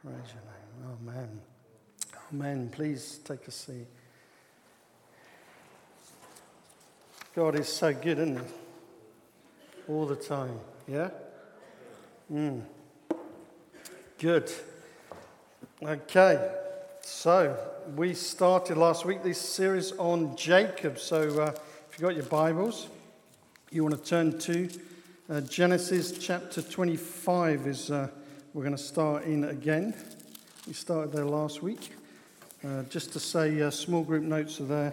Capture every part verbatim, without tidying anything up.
Praise your name. Amen. Amen. Please take a seat. God is so good, isn't he? All the time. Yeah? Mm. Good. Okay. So, we started last week this series on Jacob. So, uh, if you've got your Bibles, you want to turn to uh, Genesis chapter twenty-five is uh, we're going to start in again. We started there last week. Uh, just to say, uh, small group notes are there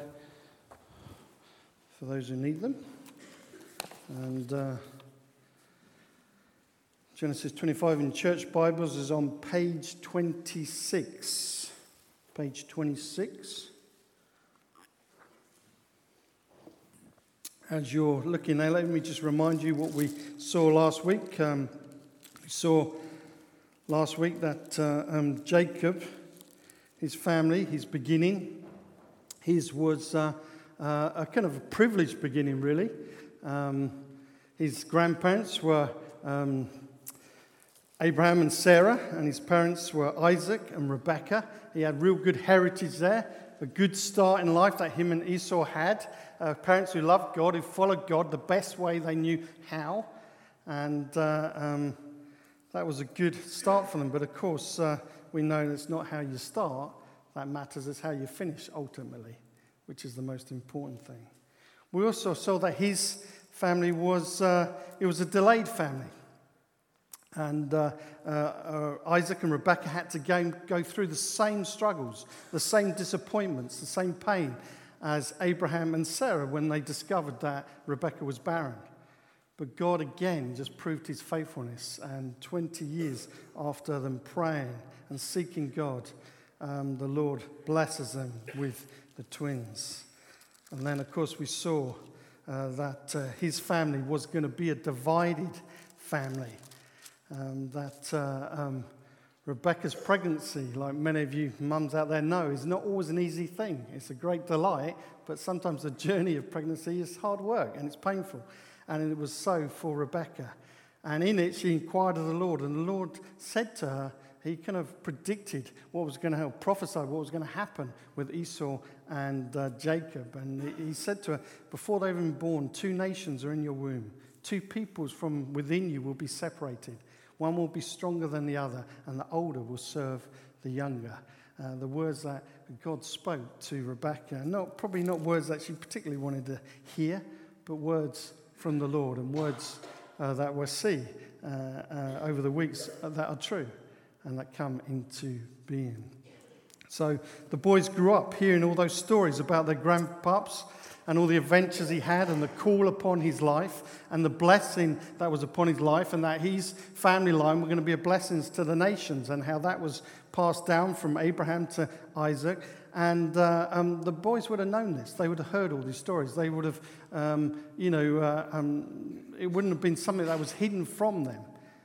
for those who need them. And uh, Genesis twenty-five in Church Bibles is on page twenty-six. Page twenty-six. As you're looking there, let me just remind you what we saw last week. Um, we saw last week that uh, um, Jacob, his family, his beginning, his was uh, uh, a kind of a privileged beginning, really. Um, his grandparents were um, Abraham and Sarah, and his parents were Isaac and Rebekah. He had real good heritage there, a good start in life that him and Esau had. Uh, parents who loved God, who followed God the best way they knew how. And uh, um, that was a good start for them. But of course, uh, we know it's not how you start that matters, it's how you finish ultimately, which is the most important thing. We also saw that his family was, uh, it was a delayed family. And uh, uh, uh, Isaac and Rebekah had to go, go through the same struggles, the same disappointments, the same pain as Abraham and Sarah when they discovered that Rebekah was barren. But God again just proved his faithfulness. And twenty years after them praying and seeking God, um, the Lord blesses them with the twins. And then, of course, we saw uh, that uh, his family was going to be a divided family. Um, that uh, um, Rebekah's pregnancy, like many of you mums out there know, is not always an easy thing. It's a great delight, but sometimes the journey of pregnancy is hard work and it's painful. And it was so for Rebekah. And in it, she inquired of the Lord, and the Lord said to her, he kind of predicted what was going to happen, prophesied what was going to happen with Esau and uh, Jacob. And he said to her, before they've been born, two nations are in your womb. Two peoples from within you will be separated. One will be stronger than the other, and the older will serve the younger. Uh, the words that God spoke to Rebekah, not probably not words that she particularly wanted to hear, but words from the Lord, and words uh, that we'll see uh, uh, over the weeks that are true and that come into being. So the boys grew up hearing all those stories about their grandpaps and all the adventures he had and the call upon his life and the blessing that was upon his life, and that his family line were going to be a blessing to the nations, and how that was passed down from Abraham to Isaac. And uh, um, the boys would have known this. They would have heard all these stories. They would have, um, you know, uh, um, it wouldn't have been something that was hidden from them.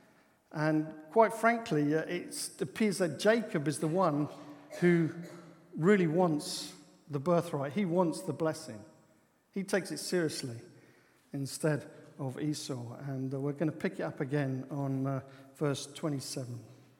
And quite frankly, uh, it appears that Jacob is the one who really wants the birthright. He wants the blessing. He takes it seriously instead of Esau. And uh, we're going to pick it up again on uh, verse twenty-seven.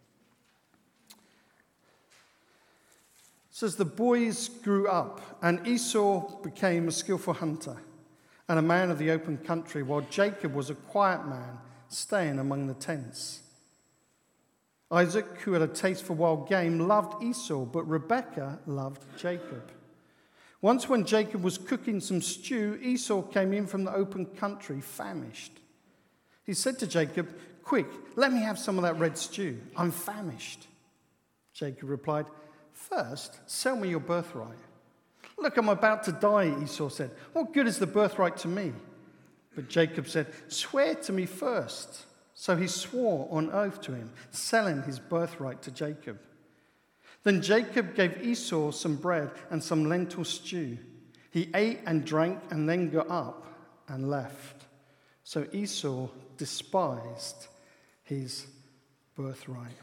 It says, the boys grew up, and Esau became a skillful hunter and a man of the open country, while Jacob was a quiet man, staying among the tents. Isaac, who had a taste for wild game, loved Esau, but Rebekah loved Jacob. Once when Jacob was cooking some stew, Esau came in from the open country, famished. He said to Jacob, quick, let me have some of that red stew. I'm famished. Jacob replied, first, sell me your birthright. Look, I'm about to die, Esau said. What good is the birthright to me? But Jacob said, swear to me first. So he swore on oath to him, selling his birthright to Jacob. Then Jacob gave Esau some bread and some lentil stew. He ate and drank and then got up and left. So Esau despised his birthright.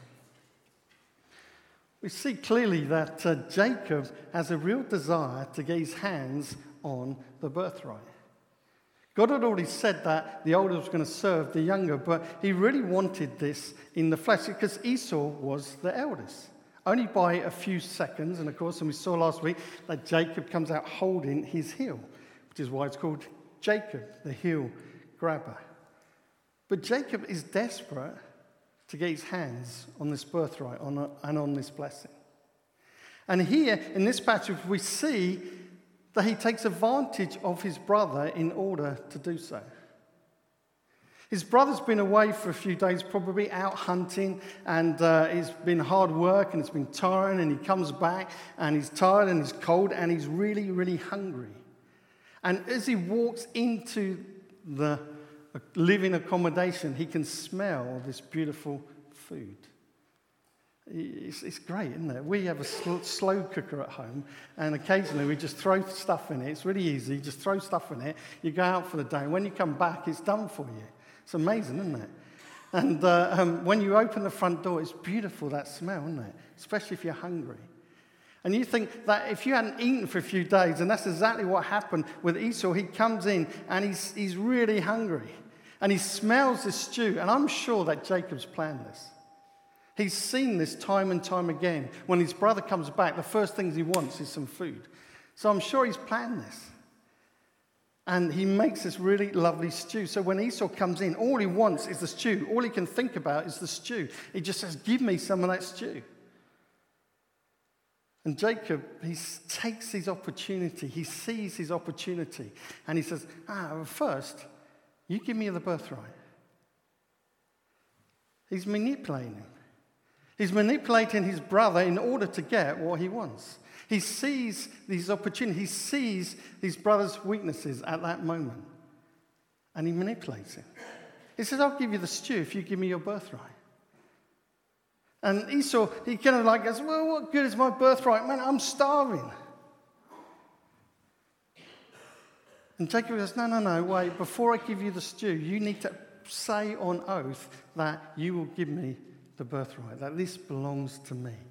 We see clearly that uh, Jacob has a real desire to get his hands on the birthright. God had already said that the older was going to serve the younger, but he really wanted this in the flesh because Esau was the eldest. Only by a few seconds, and of course, and we saw last week that Jacob comes out holding his heel, which is why it's called Jacob, the heel grabber. But Jacob is desperate to get his hands on this birthright on a, and on this blessing. And here, in this passage, we see that he takes advantage of his brother in order to do so. His brother's been away for a few days, probably out hunting, and uh, it's been hard work, and it's been tiring, and he comes back, and he's tired, and he's cold, and he's really, really hungry. And as he walks into the living accommodation, he can smell this beautiful food. It's, it's great, isn't it? We have a sl- slow cooker at home, and occasionally we just throw stuff in it. It's really easy. You just throw stuff in it. You go out for the day, and when you come back, it's done for you. It's amazing, isn't it? And uh, um, when you open the front door, it's beautiful, that smell, isn't it? Especially if you're hungry. And you think that if you hadn't eaten for a few days, and that's exactly what happened with Esau, he comes in and he's, he's really hungry. And he smells this stew, and I'm sure that Jacob's planned this. He's seen this time and time again. When his brother comes back, the first things he wants is some food. So I'm sure he's planned this. And he makes this really lovely stew. So when Esau comes in, all he wants is the stew. All he can think about is the stew. He just says, give me some of that stew. And Jacob, he takes his opportunity. He sees his opportunity. And he says, ah, well, first, you give me the birthright. He's manipulating him. He's manipulating his brother in order to get what he wants. He sees these opportunities. He sees his brother's weaknesses at that moment. And he manipulates him. He says, I'll give you the stew if you give me your birthright. And Esau, he kind of like goes, well, what good is my birthright? Man, I'm starving. And Jacob goes, no, no, no, wait. Before I give you the stew, you need to say on oath that you will give me the birthright, that this belongs to me.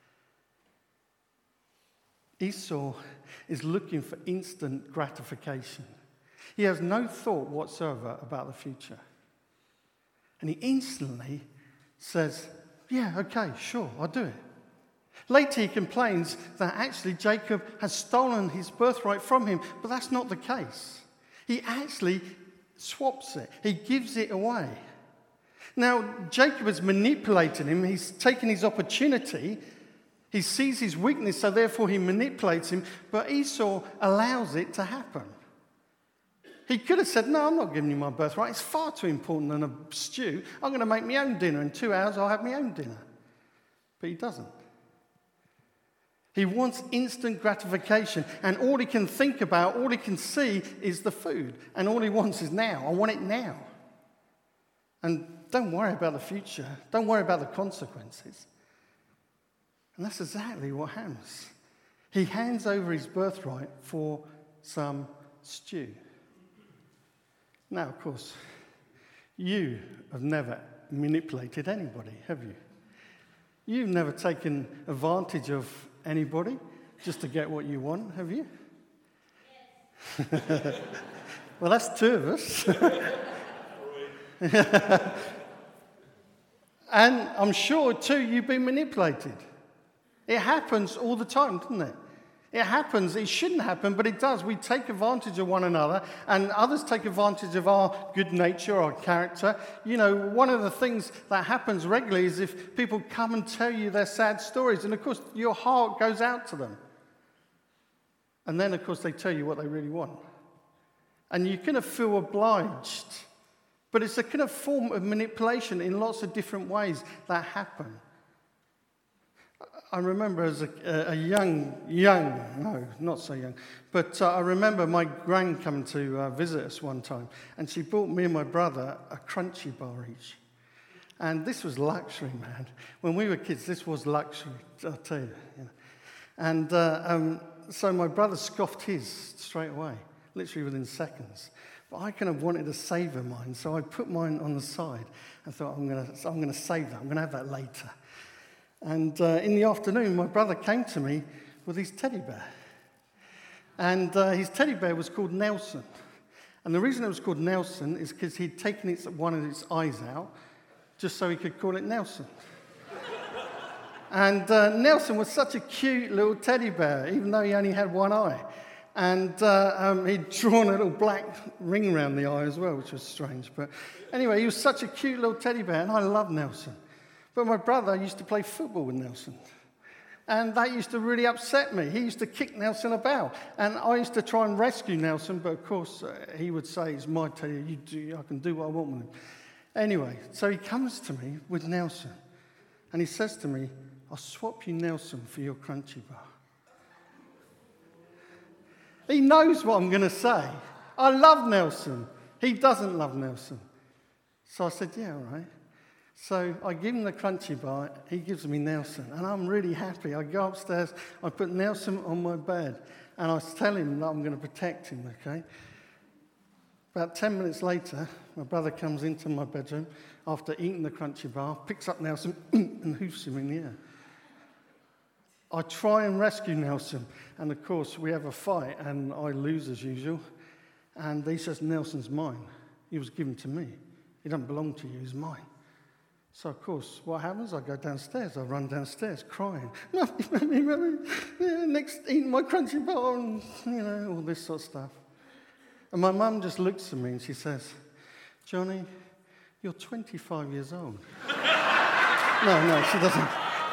Esau is looking for instant gratification. He has no thought whatsoever about the future. And he instantly says, yeah, okay, sure, I'll do it. Later he complains that actually Jacob has stolen his birthright from him, but that's not the case. He actually swaps it. He gives it away. Now, Jacob is manipulating him. He's taken his opportunity. He sees his weakness, so therefore he manipulates him. But Esau allows it to happen. He could have said, no, I'm not giving you my birthright. It's far too important than a stew. I'm going to make my own dinner. In two hours, I'll have my own dinner. But he doesn't. He wants instant gratification. And all he can think about, all he can see is the food. And all he wants is now. I want it now. And don't worry about the future. Don't worry about the consequences. And that's exactly what happens. He hands over his birthright for some stew. Now, of course, you have never manipulated anybody, have you? You've never taken advantage of anybody just to get what you want, have you? Yes. Well, that's two of us. And I'm sure, too, you've been manipulated. It happens all the time, doesn't it? It happens. It shouldn't happen, but it does. We take advantage of one another, and others take advantage of our good nature, our character. You know, one of the things that happens regularly is if people come and tell you their sad stories, and of course, your heart goes out to them. And then, of course, they tell you what they really want. And you kind of feel obliged. But it's a kind of form of manipulation in lots of different ways that happen. I remember as a, a young, young, no, not so young, but uh, I remember my gran coming to uh, visit us one time, and she bought me and my brother a Crunchy bar each. And this was luxury, man. When we were kids, this was luxury, I'll tell you. you know. And uh, um, so my brother scoffed his straight away, literally within seconds. But I kind of wanted to savour mine, so I put mine on the side. I thought, I'm going to I'm going to save that. I'm going to have that later. And uh, in the afternoon, my brother came to me with his teddy bear. And uh, his teddy bear was called Nelson. And the reason it was called Nelson is because he'd taken its, one of its eyes out just so he could call it Nelson. And uh, Nelson was such a cute little teddy bear, even though he only had one eye. And uh, um, he'd drawn a little black ring around the eye as well, which was strange. But anyway, he was such a cute little teddy bear, and I loved Nelson. But my brother used to play football with Nelson. And that used to really upset me. He used to kick Nelson about. And I used to try and rescue Nelson, but of course uh, he would say, it's my teddy, you do, I can do what I want with him. Anyway, so he comes to me with Nelson, and he says to me, I'll swap you Nelson for your Crunchy Bar. He knows what I'm going to say. I love Nelson. He doesn't love Nelson. So I said, yeah, all right. So I give him the Crunchy Bar. He gives me Nelson. And I'm really happy. I go upstairs. I put Nelson on my bed. And I tell him that I'm going to protect him, okay? About ten minutes later, my brother comes into my bedroom after eating the Crunchy Bar, picks up Nelson and hoofs him in the air. I try and rescue Nelson, and of course we have a fight, and I lose as usual. And he says, Nelson's mine. He was given to me. He doesn't belong to you, he's mine. So of course, what happens? I go downstairs, I run downstairs crying. Mummy, mummy, mummy, yeah, next eating my Crunchy Bar, and you know, all this sort of stuff. And my mum just looks at me and she says, Johnny, you're twenty-five years old. No, no, she doesn't.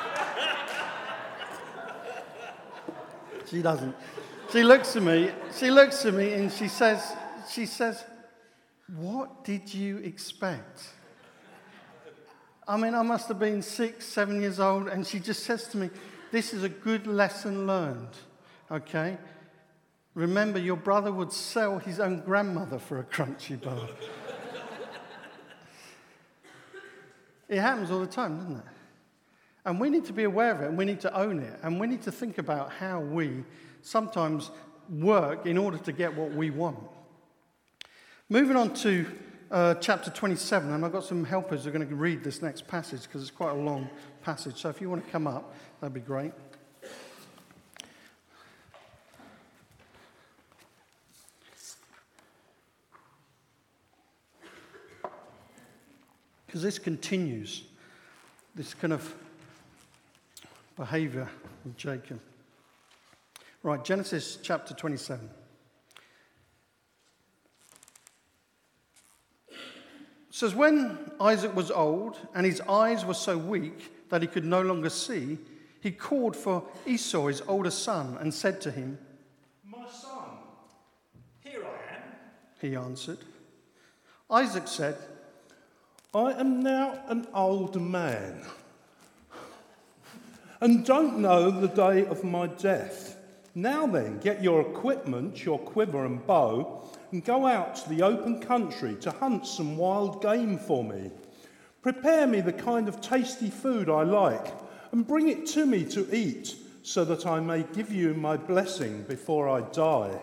She doesn't. She looks at me, she looks at me and she says, she says, what did you expect? I mean, I must have been six, seven years old, and she just says to me, this is a good lesson learned, okay? Remember, your brother would sell his own grandmother for a Crunchy Bar. It happens all the time, doesn't it? And we need to be aware of it, and we need to own it, and we need to think about how we sometimes work in order to get what we want. Moving on to uh, chapter twenty-seven, and I've got some helpers who are going to read this next passage because it's quite a long passage. So if you want to come up, that'd be great. Because this continues, this kind of behavior of Jacob. Right, Genesis chapter twenty-seven. It says, when Isaac was old and his eyes were so weak that he could no longer see, he called for Esau, his older son, and said to him, My son, here I am. He answered. Isaac said, I am now an old man and don't know the day of my death. Now then, get your equipment, your quiver and bow, and go out to the open country to hunt some wild game for me. Prepare me the kind of tasty food I like, and bring it to me to eat, so that I may give you my blessing before I die.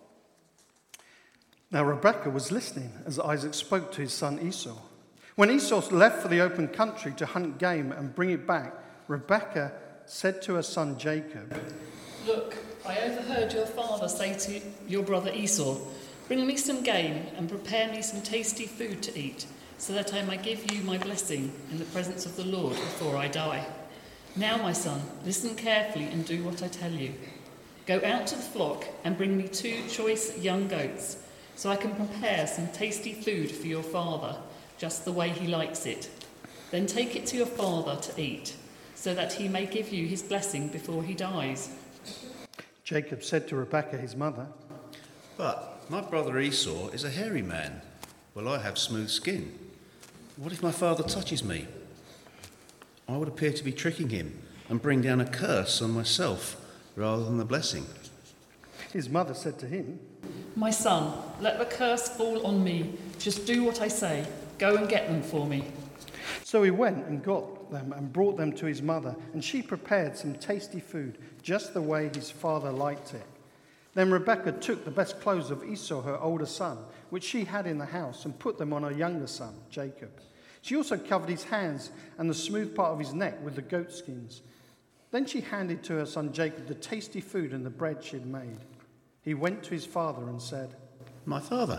Now Rebekah was listening as Isaac spoke to his son Esau. When Esau left for the open country to hunt game and bring it back, Rebekah said to her son Jacob, Look, I overheard your father say to your brother Esau, bring me some game and prepare me some tasty food to eat, so that I may give you my blessing in the presence of the Lord before I die. Now, my son, listen carefully and do what I tell you. Go out to the flock and bring me two choice young goats, so I can prepare some tasty food for your father, just the way he likes it. Then take it to your father to eat, so that he may give you his blessing before he dies. Jacob said to Rebekah, his mother, But my brother Esau is a hairy man, while I have smooth skin. What if my father touches me? I would appear to be tricking him and bring down a curse on myself rather than the blessing. His mother said to him, My son, let the curse fall on me. Just do what I say. Go and get them for me. So he went and got them and brought them to his mother, and she prepared some tasty food, just the way his father liked it. Then Rebekah took the best clothes of Esau, her older son, which she had in the house, and put them on her younger son, Jacob. She also covered his hands and the smooth part of his neck with the goat skins. Then she handed to her son Jacob the tasty food and the bread she had made. He went to his father and said, My father.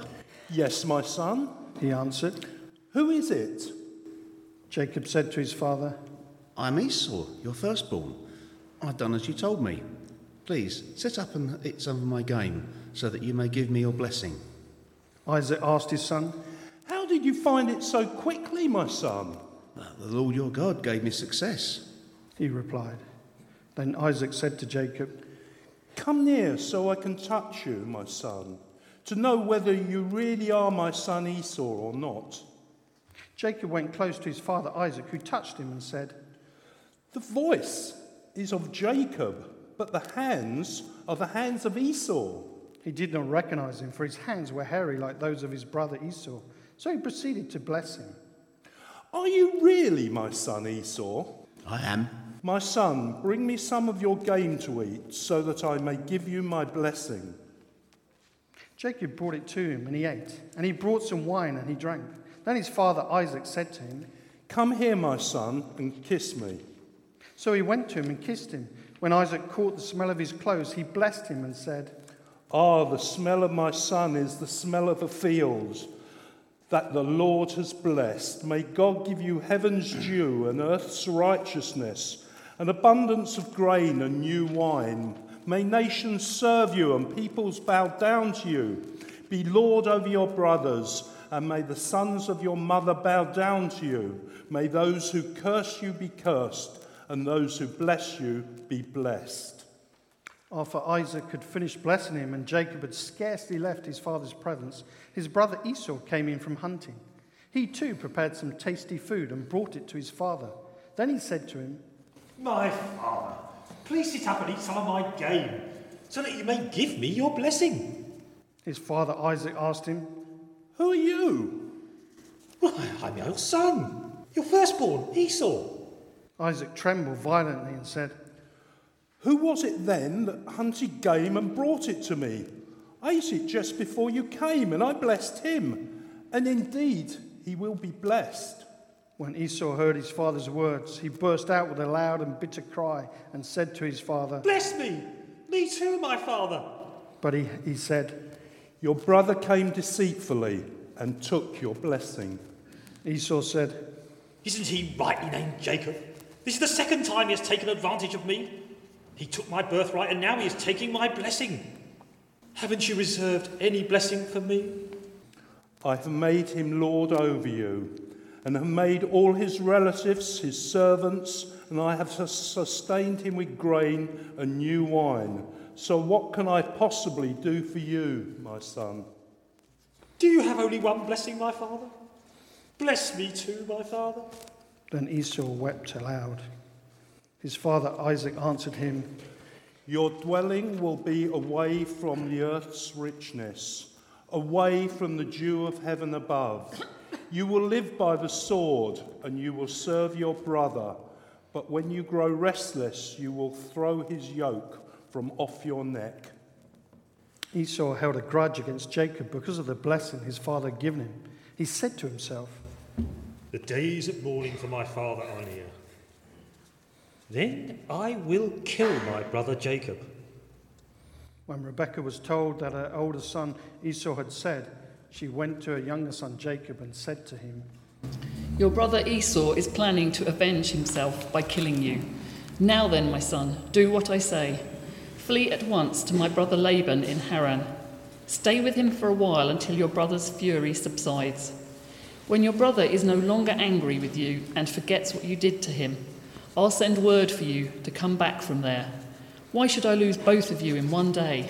Yes, my son. He answered. Who is it? Jacob said to his father, I'm Esau, your firstborn. I've done as you told me. Please, sit up and eat some of my game, so that you may give me your blessing. Isaac asked his son, How did you find it so quickly, my son? The Lord your God gave me success. He replied. Then Isaac said to Jacob, Come near so I can touch you, my son, to know whether you really are my son Esau or not. Jacob went close to his father Isaac, who touched him and said, The voice is of Jacob, but the hands are the hands of Esau. He did not recognize him, for his hands were hairy like those of his brother Esau. So he proceeded to bless him. Are you really my son Esau? I am. My son, bring me some of your game to eat, so that I may give you my blessing. Jacob brought it to him, and he ate. And he brought some wine, and he drank. Then his father Isaac said to him, Come here, my son, and kiss me. So he went to him and kissed him. When Isaac caught the smell of his clothes, he blessed him and said, Ah, the smell of my son is the smell of the fields that the Lord has blessed. May God give you heaven's dew and earth's righteousness, an abundance of grain and new wine. May nations serve you and peoples bow down to you. Be Lord over your brothers, and may the sons of your mother bow down to you. May those who curse you be cursed, and those who bless you be blessed. After Isaac had finished blessing him and Jacob had scarcely left his father's presence, his brother Esau came in from hunting. He too prepared some tasty food and brought it to his father. Then he said to him, My father, please sit up and eat some of my game, so that you may give me your blessing. His father Isaac asked him, Who are you? Why, I'm your son, your firstborn, Esau. Isaac trembled violently and said, Who was it then that hunted game and brought it to me? I ate it just before you came, and I blessed him, and indeed he will be blessed. When Esau heard his father's words, he burst out with a loud and bitter cry and said to his father, Bless me, me too, my father. But he, he said, Your brother came deceitfully and took your blessing. Esau said, Isn't he rightly named Jacob? This is the second time he has taken advantage of me. He took my birthright, and now he is taking my blessing. Haven't you reserved any blessing for me? I have made him lord over you, and have made all his relatives his servants, and I have sustained him with grain and new wine. So what can I possibly do for you, my son? Do you have only one blessing, my father? Bless me too, my father. Then Esau wept aloud. His father Isaac answered him, Your dwelling will be away from the earth's richness, away from the dew of heaven above. You will live by the sword, and you will serve your brother. But when you grow restless, you will throw his yoke from off your neck. Esau held a grudge against Jacob because of the blessing his father had given him. He said to himself, The days of mourning for my father are near. Then I will kill my brother Jacob. When Rebekah was told that her older son Esau had said, she went to her younger son Jacob and said to him, Your brother Esau is planning to avenge himself by killing you. Now then, my son, do what I say. Flee at once to my brother Laban in Haran. Stay with him for a while until your brother's fury subsides. When your brother is no longer angry with you and forgets what you did to him, I'll send word for you to come back from there. Why should I lose both of you in one day?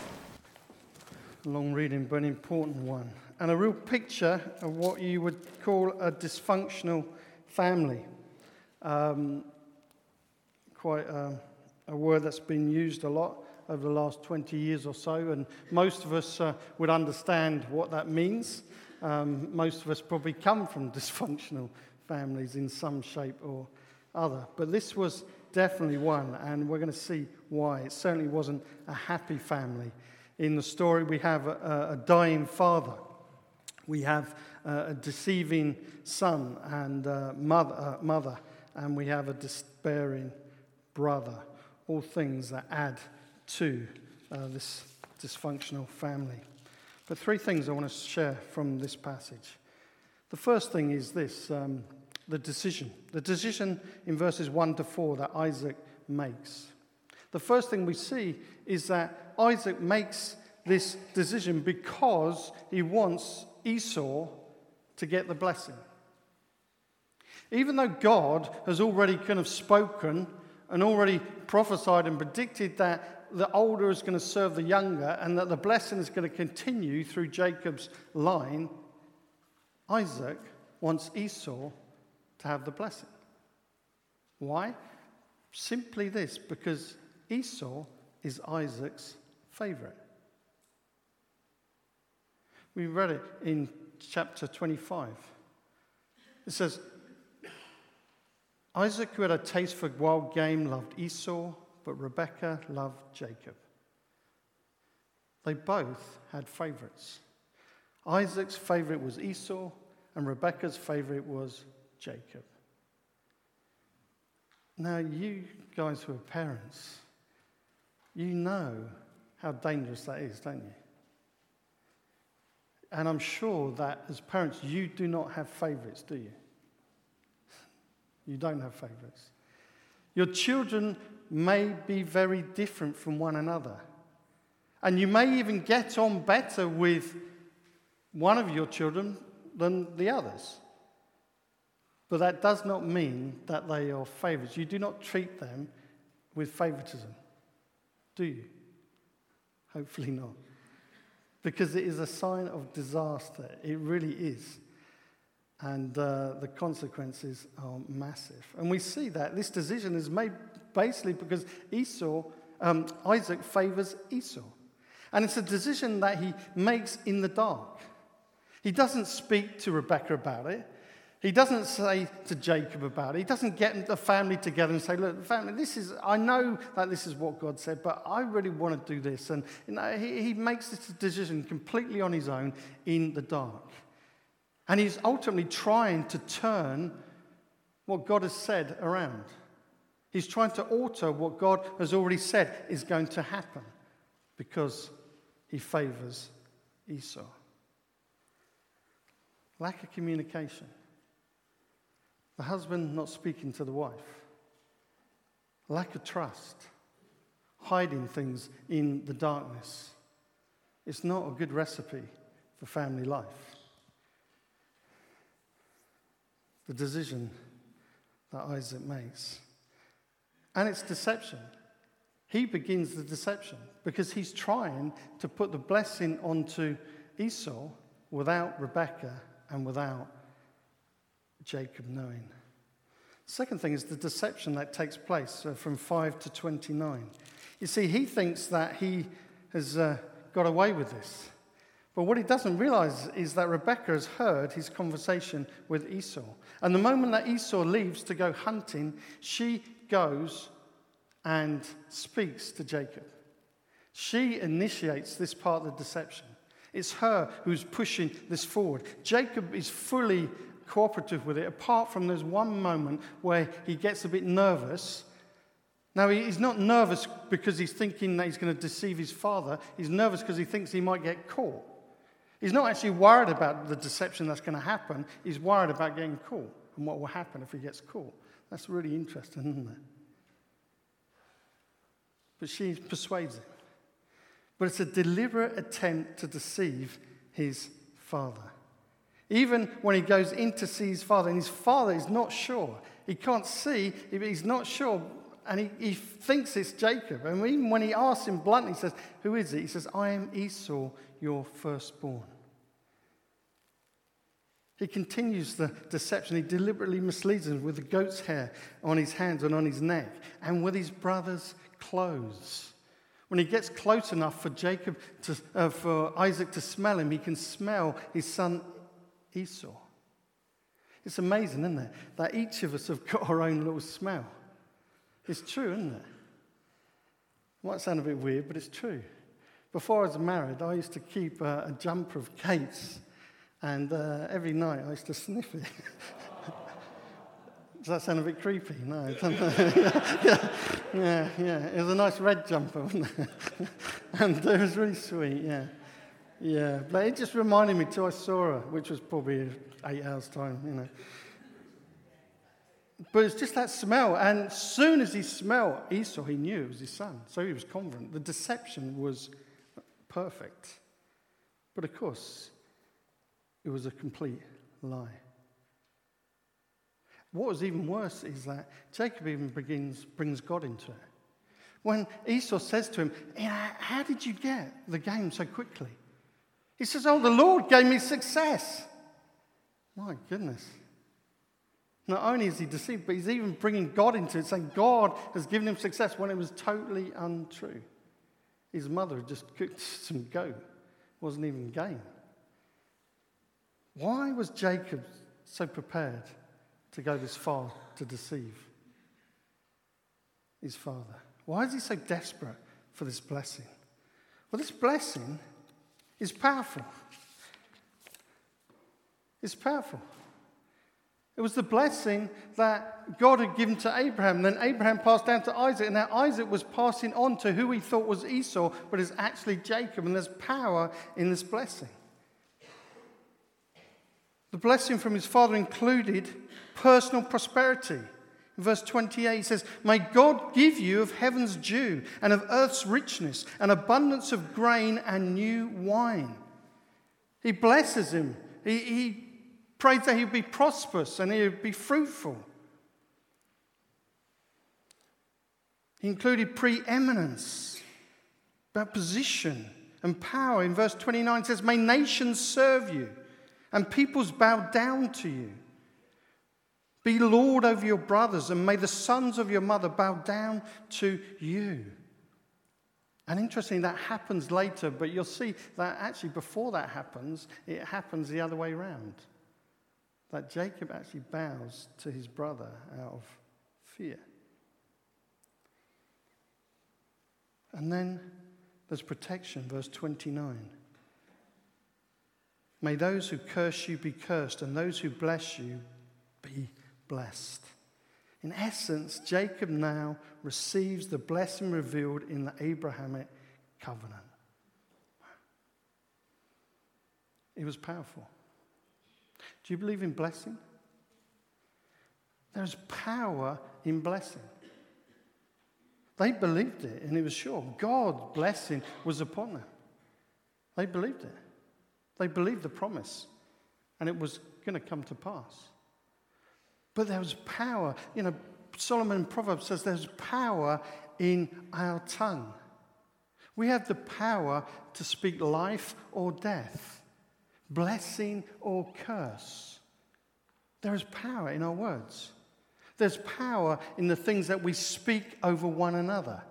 A long reading, but an important one. And a real picture of what you would call a dysfunctional family. Um, quite a, a word that's been used a lot over the last twenty years or so, and most of us uh, would understand what that means. Um, most of us probably come from dysfunctional families in some shape or other. But this was definitely one, and we're going to see why. It certainly wasn't a happy family. In the story, we have a, a dying father. We have uh, a deceiving son and uh, mother, uh, mother, and we have a despairing brother. All things that add to uh, this dysfunctional family. But three things I want to share from this passage. The first thing is this, um, the decision. The decision in verses one to four that Isaac makes. The first thing we see is that Isaac makes this decision because he wants Esau to get the blessing. Even though God has already kind of spoken and already prophesied and predicted that the older is going to serve the younger and that the blessing is going to continue through Jacob's line, Isaac wants Esau to have the blessing. Why? Simply this, because Esau is Isaac's favorite. We read it in chapter twenty-five. It says, Isaac, who had a taste for wild game, loved Esau, but Rebekah loved Jacob. They both had favorites. Isaac's favorite was Esau, and Rebekah's favorite was Jacob. Now, you guys who are parents, you know how dangerous that is, don't you? And I'm sure that as parents, you do not have favorites, do you? You don't have favorites. Your children may be very different from one another. And you may even get on better with one of your children than the others. But that does not mean that they are favorites. You do not treat them with favoritism, do you? Hopefully not. Because it is a sign of disaster. It really is. And uh, the consequences are massive. And we see that this decision is made basically because Esau, um, Isaac favors Esau. And it's a decision that he makes in the dark. He doesn't speak to Rebekah about it. He doesn't say to Jacob about it. He doesn't get the family together and say, look, family, this is, I know that this is what God said, but I really want to do this. And you know, he, he makes this decision completely on his own in the dark. And he's ultimately trying to turn what God has said around. He's trying to alter what God has already said is going to happen because he favors Esau. Lack of communication. The husband not speaking to the wife. Lack of trust. Hiding things in the darkness. It's not a good recipe for family life. The decision that Isaac makes. And it's deception. He begins the deception because he's trying to put the blessing onto Esau without Rebekah and without Jacob knowing. Second thing is the deception that takes place uh, from five to twenty-nine. You see, he thinks that he has uh, got away with this. But what he doesn't realize is that Rebekah has heard his conversation with Esau. And the moment that Esau leaves to go hunting, she goes and speaks to Jacob. She initiates this part of the deception. It's her who's pushing this forward. Jacob is fully cooperative with it, apart from there's one moment where he gets a bit nervous. Now, he's not nervous because he's thinking that he's going to deceive his father. He's nervous because he thinks he might get caught. He's not actually worried about the deception that's going to happen. He's worried about getting caught and what will happen if he gets caught. That's really interesting, isn't it? But she persuades him. But it's a deliberate attempt to deceive his father. Even when he goes in to see his father, and his father is not sure. He can't see, he's not sure, and he, he thinks it's Jacob. And even when he asks him bluntly, he says, who is it? He says, I am Esau, your firstborn. He continues the deception. He deliberately misleads him with the goat's hair on his hands and on his neck, and with his brother's clothes. When he gets close enough for Jacob to, uh, for Isaac to smell him, he can smell his son Esau. It's amazing, isn't it, that each of us have got our own little smell. It's true, isn't it? It might sound a bit weird, but it's true. Before I was married, I used to keep uh, a jumper of Kate's, and uh, every night I used to sniff it. Does that sound a bit creepy? No, it doesn't. yeah, yeah, yeah. It was a nice red jumper, wasn't it? And it was really sweet, yeah. Yeah, but it just reminded me till I saw her, which was probably eight hours' time, you know. But it's just that smell. And as soon as he smelled Esau, he knew it was his son. So he was confident. The deception was perfect. But of course, it was a complete lie. What was even worse is that Jacob even begins, brings God into it. When Esau says to him, how did you get the game so quickly? He says, oh, the Lord gave me success. My goodness. Not only is he deceived, but he's even bringing God into it, saying God has given him success when it was totally untrue. His mother had just cooked some goat. It wasn't even game. Why was Jacob so prepared to go this far to deceive his father? Why is he so desperate for this blessing? Well, this blessing is powerful. It's powerful. It was the blessing that God had given to Abraham. Then Abraham passed down to Isaac. And now Isaac was passing on to who he thought was Esau, but is actually Jacob. And there's power in this blessing. The blessing from his father included personal prosperity. In verse twenty-eight, he says, may God give you of heaven's dew and of earth's richness, an abundance of grain and new wine. He blesses him. He, he prays that he would be prosperous and he would be fruitful. He included preeminence, about position and power. In verse twenty-nine, it says, may nations serve you and peoples bow down to you. Be Lord over your brothers, and may the sons of your mother bow down to you. And interestingly, that happens later, but you'll see that actually before that happens, it happens the other way around. That Jacob actually bows to his brother out of fear. And then there's protection, verse twenty-nine. May those who curse you be cursed, and those who bless you be blessed. In essence, Jacob now receives the blessing revealed in the Abrahamic covenant. It was powerful. Do you believe in blessing? There's power in blessing. They believed it, and it was sure. God's blessing was upon them. They believed it. They believed the promise, and it was going to come to pass. But there was power. You know, Solomon in Proverbs says there's power in our tongue. We have the power to speak life or death, blessing or curse. There is power in our words. There's power in the things that we speak over one another.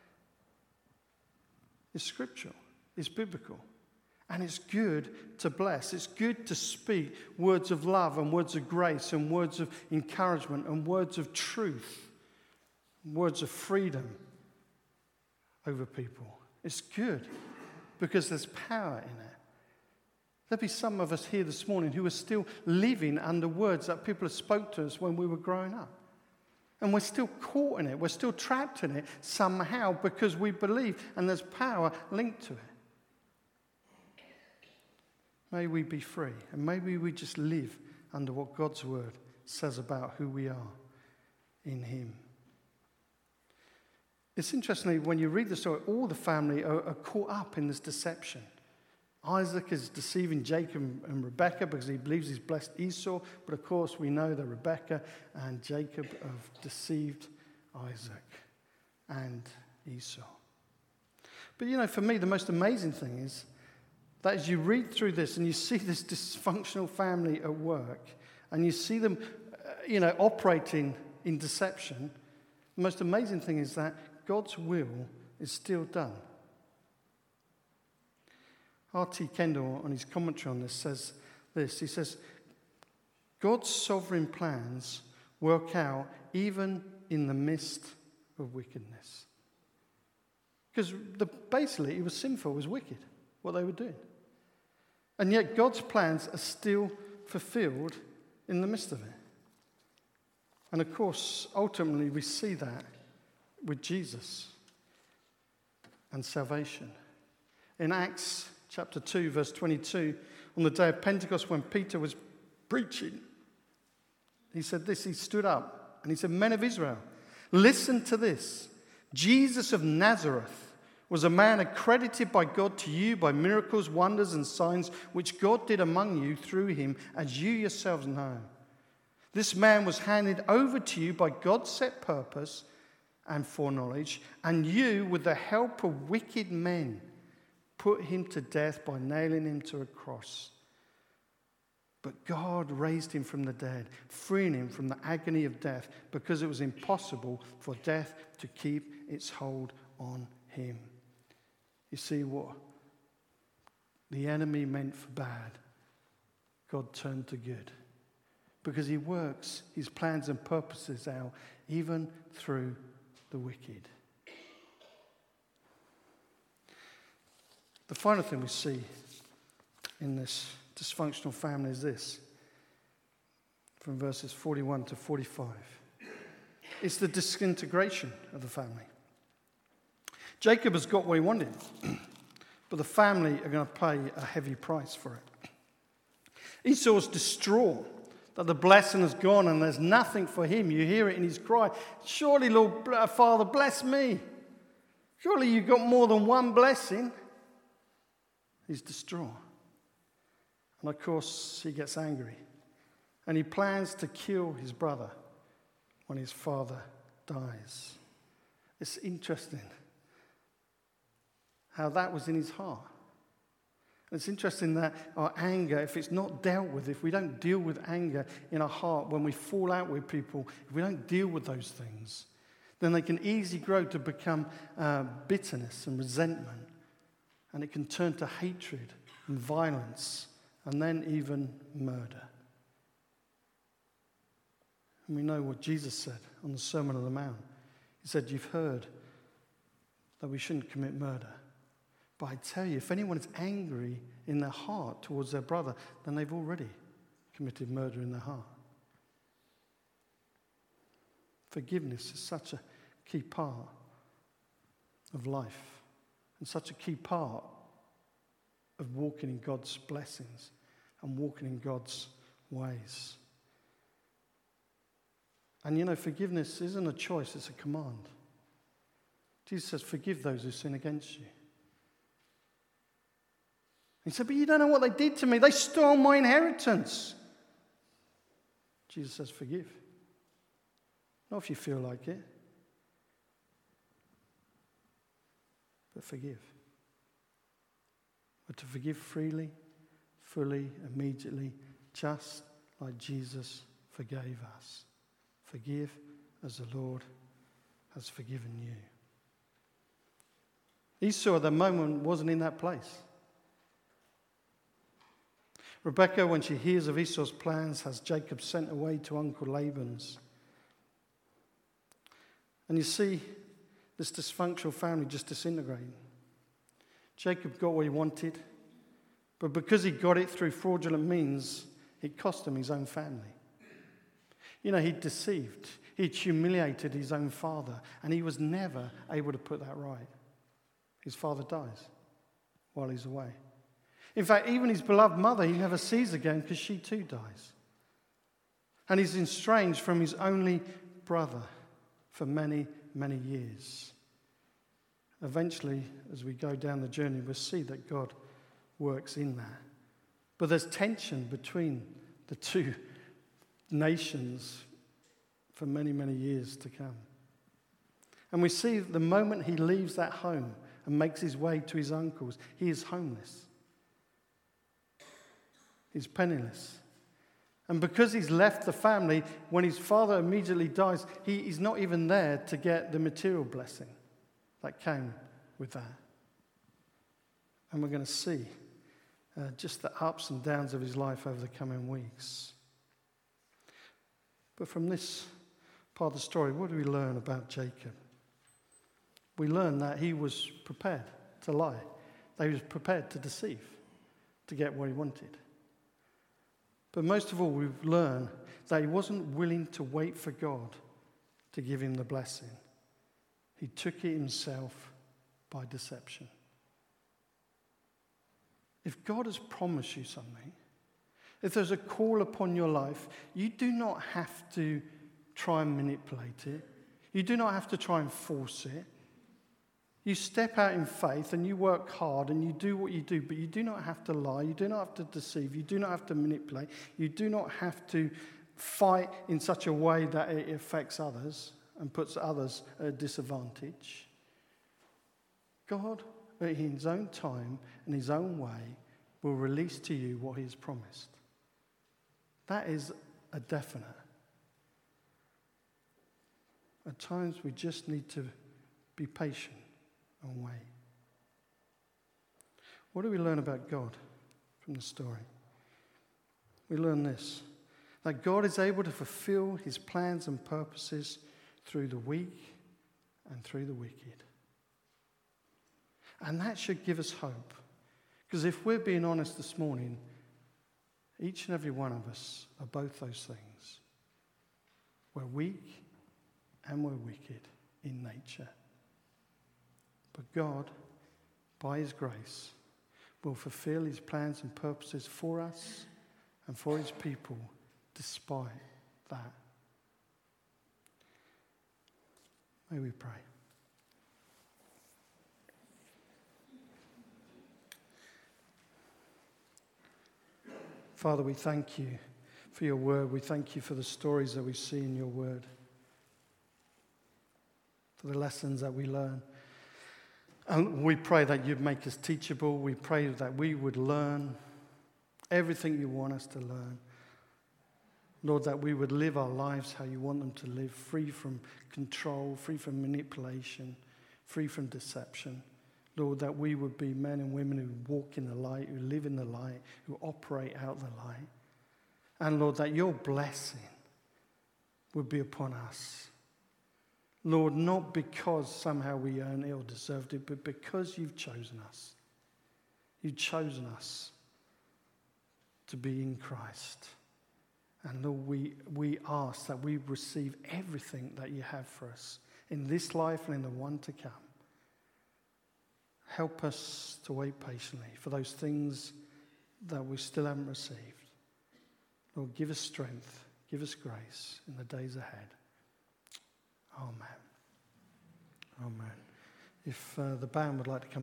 It's scriptural. It's biblical. And it's good to bless. It's good to speak words of love and words of grace and words of encouragement and words of truth, words of freedom over people. It's good because there's power in it. There'll be some of us here this morning who are still living under words that people have spoke to us when we were growing up. And we're still caught in it. We're still trapped in it somehow because we believe, and there's power linked to it. May we be free, and maybe we just live under what God's word says about who we are in him. It's interesting, when you read the story, all the family are, are caught up in this deception. Isaac is deceiving Jacob and Rebekah because he believes he's blessed Esau, but of course we know that Rebekah and Jacob have deceived Isaac and Esau. But you know, for me, the most amazing thing is that as you read through this and you see this dysfunctional family at work and you see them, uh, you know, operating in deception, the most amazing thing is that God's will is still done. R T Kendall, on his commentary on this, says this. He says, God's sovereign plans work out even in the midst of wickedness. Because the, basically it was sinful, it was wicked, what they were doing. And yet God's plans are still fulfilled in the midst of it. And of course, ultimately we see that with Jesus and salvation. In Acts chapter two, verse twenty-two, on the day of Pentecost when Peter was preaching, he said this, he stood up and he said, "Men of Israel, listen to this. Jesus of Nazareth was a man accredited by God to you by miracles, wonders, and signs which God did among you through him, as you yourselves know. This man was handed over to you by God's set purpose and foreknowledge, and you, with the help of wicked men, put him to death by nailing him to a cross. But God raised him from the dead, freeing him from the agony of death, because it was impossible for death to keep its hold on him." You see, what the enemy meant for bad, God turned to good. Because he works his plans and purposes out even through the wicked. The final thing we see in this dysfunctional family is this, from verses forty-one to forty-five. It's the disintegration of the family. Jacob has got what he wanted, but the family are going to pay a heavy price for it. Esau's distraught that the blessing has gone and there's nothing for him. You hear it in his cry, "Surely, Lord, Father, bless me. Surely you got more than one blessing." He's distraught. And of course, he gets angry. And he plans to kill his brother when his father dies. It's interesting how that was in his heart. And it's interesting that our anger, if it's not dealt with, if we don't deal with anger in our heart, when we fall out with people, if we don't deal with those things, then they can easily grow to become uh, bitterness and resentment. And it can turn to hatred and violence, and then even murder. And we know what Jesus said on the Sermon on the Mount. He said, "You've heard that we shouldn't commit murder. But I tell you, if anyone is angry in their heart towards their brother, then they've already committed murder in their heart." Forgiveness is such a key part of life, and such a key part of walking in God's blessings and walking in God's ways. And you know, forgiveness isn't a choice, it's a command. Jesus says, "Forgive those who sin against you." He said, "But you don't know what they did to me. They stole my inheritance." Jesus says, "Forgive. Not if you feel like it, but forgive." But to forgive freely, fully, immediately, just like Jesus forgave us. Forgive as the Lord has forgiven you. Esau at the moment wasn't in that place. Rebekah, when she hears of Esau's plans, has Jacob sent away to Uncle Laban's. And you see this dysfunctional family just disintegrating. Jacob got what he wanted, but because he got it through fraudulent means, it cost him his own family. You know, he'd deceived, he'd humiliated his own father, and he was never able to put that right. His father dies while he's away. In fact, even his beloved mother he never sees again because she too dies. And he's estranged from his only brother for many, many years. Eventually, as we go down the journey, we'll see that God works in that. But there's tension between the two nations for many, many years to come. And we see that the moment he leaves that home and makes his way to his uncle's, he is homeless. He's penniless. And because he's left the family, when his father immediately dies, he is not even there to get the material blessing that came with that. And we're going to see uh, just the ups and downs of his life over the coming weeks. But from this part of the story, what do we learn about Jacob? We learn that he was prepared to lie. That he was prepared to deceive to get what he wanted. But most of all, we've learned that he wasn't willing to wait for God to give him the blessing. He took it himself by deception. if God has promised you something, if there's a call upon your life, you do not have to try and manipulate it. You do not have to try and force it. You step out in faith and you work hard and you do what you do, but you do not have to lie. You do not have to deceive. You do not have to manipulate. You do not have to fight in such a way that it affects others and puts others at a disadvantage. God, in his own time and his own way, will release to you what he has promised. That is a definite. At times we just need to be patient and wait. What do we learn about God from the story? We learn this, that God is able to fulfill his plans and purposes through the weak and through the wicked. And that should give us hope. Because if we're being honest this morning, each and every one of us are both those things. We're weak and we're wicked in nature. But God, by his grace, will fulfill his plans and purposes for us and for his people despite that. May we pray. Father, we thank you for your word. We thank you for the stories that we see in your word, for the lessons that we learn. And we pray that you'd make us teachable. We pray that we would learn everything you want us to learn. Lord, that we would live our lives how you want them to live, free from control, free from manipulation, free from deception. Lord, that we would be men and women who walk in the light, who live in the light, who operate out the light. And Lord, that your blessing would be upon us. Lord, not because somehow we earned it or deserved it, but because you've chosen us. You've chosen us to be in Christ. And Lord, we, we ask that we receive everything that you have for us in this life and in the one to come. Help us to wait patiently for those things that we still haven't received. Lord, give us strength, give us grace in the days ahead. Amen. Amen. If uh, the band would like to come.